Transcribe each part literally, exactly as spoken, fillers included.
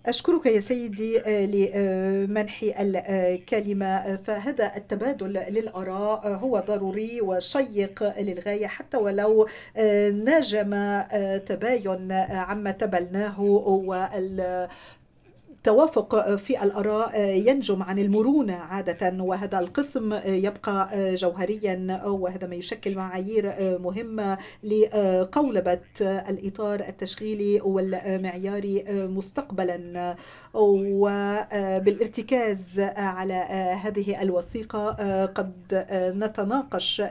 أشكرك يا سيدي آه، لمنح الكلمة. فهذا التبادل للآراء هو ضروري وشيق للغاية، حتى ولو آه، ناجم آه، تباين عما تبلناه. التوافق في الآراء ينجم عن المرونة عادة، وهذا القسم يبقى جوهريا، وهذا ما يشكل معايير مهمة لقولبة الإطار التشغيلي والمعياري مستقبلا. وبالارتكاز على هذه الوثيقة قد نتناقش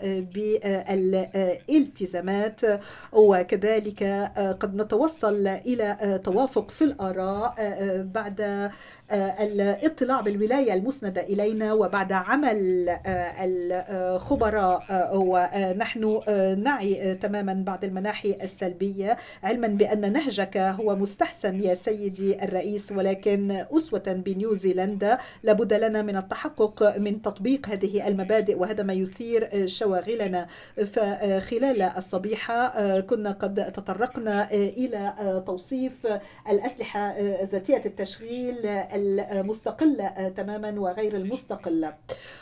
بالالتزامات، وكذلك قد نتوصل إلى توافق في الآراء بعد الاطلاع بالولاية المسندة إلينا وبعد عمل الخبراء. ونحن نعي تماما بعض المناحي السلبية، علما بأن نهجك هو مستحسن يا سيدي الرئيس، ولكن أسوة بنيوزيلندا لابد لنا من التحقق من تطبيق هذه المبادئ، وهذا ما يثير شواغلنا. فخلال الصبيحة كنا قد تطرقنا إلى توصيف الأسلحة ذاتية التشغيل المستقلة تماما وغير المستقلة.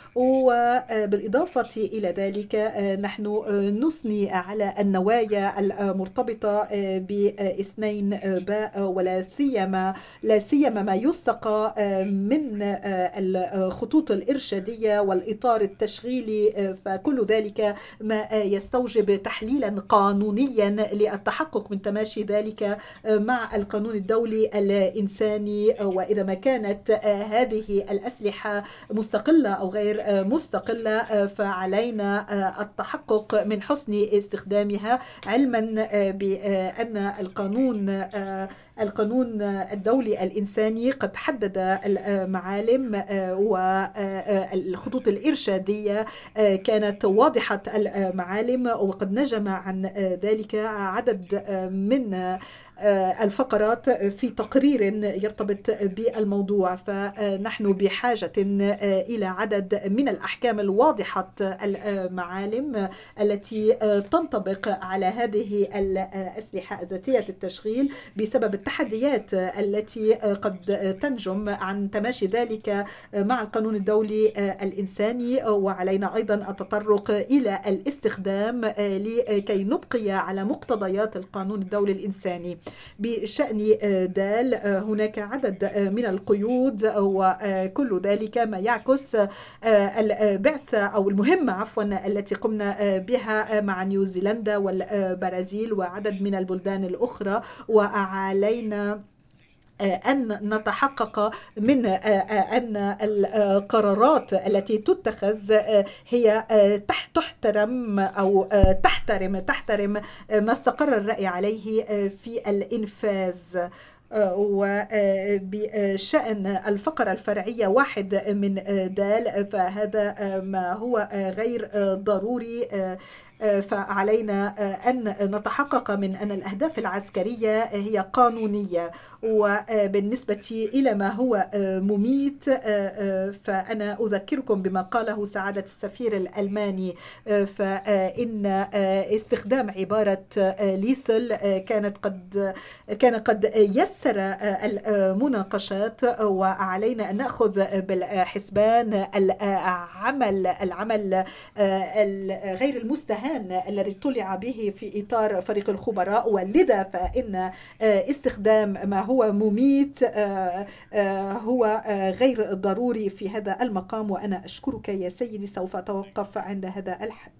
وبالإضافة إلى ذلك نحن نثني على النوايا المرتبطة باثنين باء، ولا سيما لا سيما ما يستقى من الخطوط الإرشادية والإطار التشغيلي، فكل ذلك ما يستوجب تحليلا قانونيا للتحقق من تماشي ذلك مع القانون الدولي الإنساني. وإذا ما كانت هذه الأسلحة مستقلة أو غير مستقلة فعلينا التحقق من حسن استخدامها، علما بأن القانون القانون الدولي الإنساني قد حدد المعالم، والخطوط الإرشادية كانت واضحة المعالم، وقد نجم عن ذلك عدد من الفقرات في تقرير يرتبط بالموضوع. فنحن بحاجة إلى عدد من الأحكام الواضحة المعالم التي تنطبق على هذه الأسلحة ذاتية التشغيل بسبب التحديات التي قد تنجم عن تماشي ذلك مع القانون الدولي الإنساني. وعلينا أيضا التطرق إلى الاستخدام لكي نبقي على مقتضيات القانون الدولي الإنساني. بشأن دال هناك عدد من القيود، وكل ذلك ما يعكس البعثة أو المهمة عفوا التي قمنا بها مع نيوزيلندا والبرازيل وعدد من البلدان الأخرى. وعلينا أن نتحقق من أن القرارات التي تتخذ هي تحترم أو تحترم تحترم ما استقر الرأي عليه في الإنفاذ. وبشأن الفقرة الفرعية واحد من دال فهذا ما هو غير ضروري، فعلينا أن نتحقق من أن الأهداف العسكرية هي قانونية. وبالنسبة إلى ما هو مميت فأنا أذكركم بما قاله سعادة السفير الألماني، فإن استخدام عبارة ليسل كانت قد كان قد يسر المناقشات، وعلينا أن نأخذ بالحسبان العمل العمل غير المستهان الذي طلع به في إطار فريق الخبراء. ولذا فإن استخدام ما هو مميت هو غير ضروري في هذا المقام. وأنا أشكرك يا سيدي، سوف أتوقف عند هذا الحد.